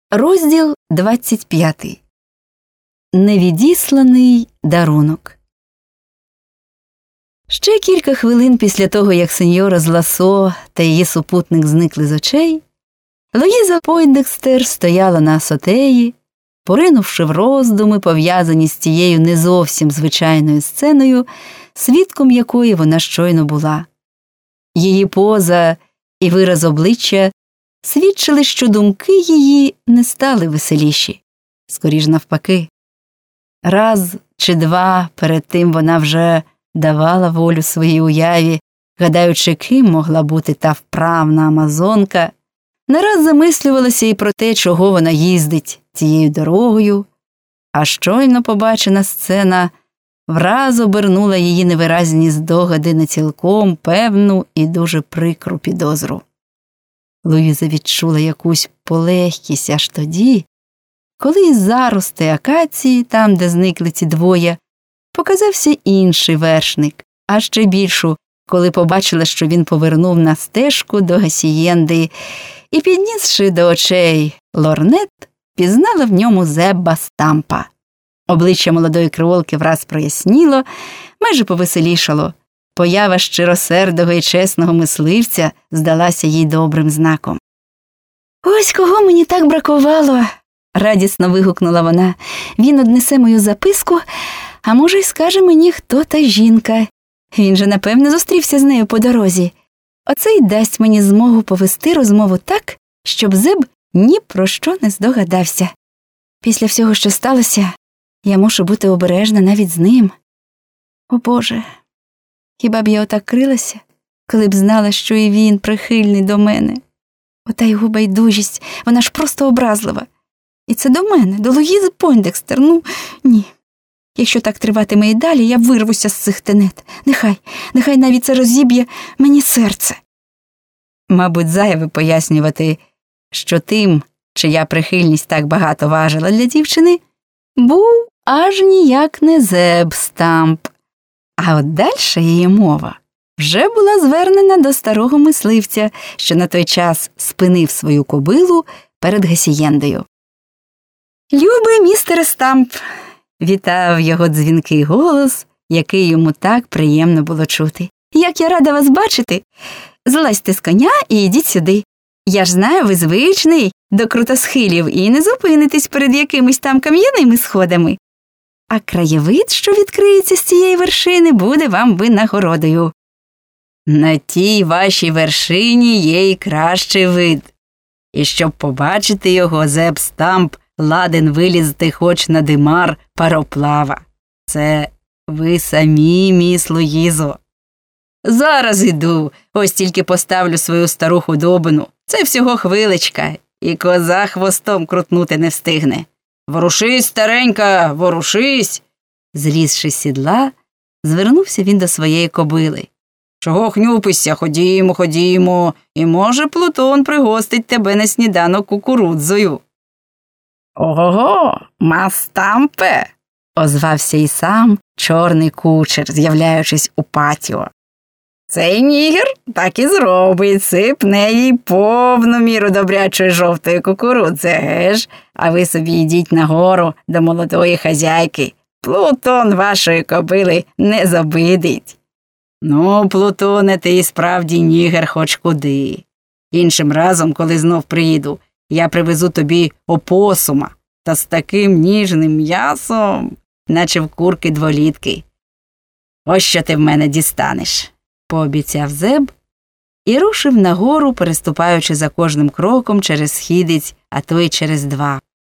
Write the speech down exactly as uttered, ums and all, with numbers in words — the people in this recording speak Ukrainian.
Розділ двадцять п'ятий. Невідісланий дарунок. Ще кілька хвилин після того, як сеньора з Ласо та її супутник зникли з очей, Луїза Пойндекстер стояла на асотеї, поринувши в роздуми, пов'язані з тією не зовсім звичайною сценою, свідком якої вона щойно була. Її поза і вираз обличчя свідчили, що думки її не стали веселіші, скоріш навпаки. Раз чи два перед тим вона вже давала волю своїй уяві, гадаючи, ким могла бути та вправна амазонка, не раз замислювалася і про те, чого вона їздить цією дорогою, а щойно побачена сцена враз обернула її невиразні здогади на цілком певну і дуже прикру підозру. Луїза відчула якусь полегкість аж тоді, коли із зарости акації, там, де зникли ці двоє, показався інший вершник, а ще більшу, коли побачила, що він повернув на стежку до гасієнди і, піднісши до очей лорнет, пізнала в ньому Зебба Стампа. Обличчя молодої креолки враз проясніло, майже повеселішало. Поява щиросердого і чесного мисливця здалася їй добрим знаком. «Ось кого мені так бракувало!» – радісно вигукнула вона. «Він однесе мою записку, а може й скаже мені, хто та жінка. Він же, напевне, зустрівся з нею по дорозі. Оце й дасть мені змогу повести розмову так, щоб Зеб ні про що не здогадався. Після всього, що сталося, я мушу бути обережна навіть з ним. О Боже, хіба б я отак крилася, коли б знала, що і він прихильний до мене? Ота його байдужість, вона ж просто образлива. І це до мене, до Луїзи Пойндекстер, ну, ні. Якщо так триватиме і далі, я вирвуся з цих тенет. Нехай, нехай навіть це розіб'є мені серце». Мабуть, зайве пояснювати, що тим, чия прихильність так багато важила для дівчини, був аж ніяк не Зеб Стамп. А от дальша її мова вже була звернена до старого мисливця, що на той час спинив свою кобилу перед гасієндою. «Любий містере Стамп», – вітав його дзвінкий голос, який йому так приємно було чути. «Як я рада вас бачити! Злазьте з коня і йдіть сюди. Я ж знаю, ви звичний до крутосхилів і не зупинитесь перед якимись там кам'яними сходами. А краєвид, що відкриється з цієї вершини, буде вам винагородою. На тій вашій вершині є й кращий вид. І щоб побачити його, Зеб Стамп ладен вилізти хоч на димар пароплава. Це ви самі, міс Луїзо. Зараз іду, ось тільки поставлю свою стару худобину. Це всього хвиличка, і коза хвостом крутнути не встигне. Ворушись, старенька, ворушись!» Злізши з сідла, звернувся він до своєї кобили. «Чого хнюпишся? Ходімо, ходімо, і, може, Плутон пригостить тебе на сніданок кукурудзою». «Ого, ма Стампе!» – озвався і сам чорний кучер, з'являючись у патіо. «Цей нігер так і зробить, сипне їй повну міру добрячої жовтої кукурудзи, геш? А ви собі йдіть нагору до молодої хазяйки. Плутон вашої кобили не забидить». «Ну, Плутоне, ти і справді нігер хоч куди. Іншим разом, коли знов приїду, я привезу тобі опосума, та з таким ніжним м'ясом, наче в курки дволітки. Ось що ти в мене дістанеш», – пообіцяв Зеб і рушив нагору, переступаючи за кожним кроком через східець, а то й через два.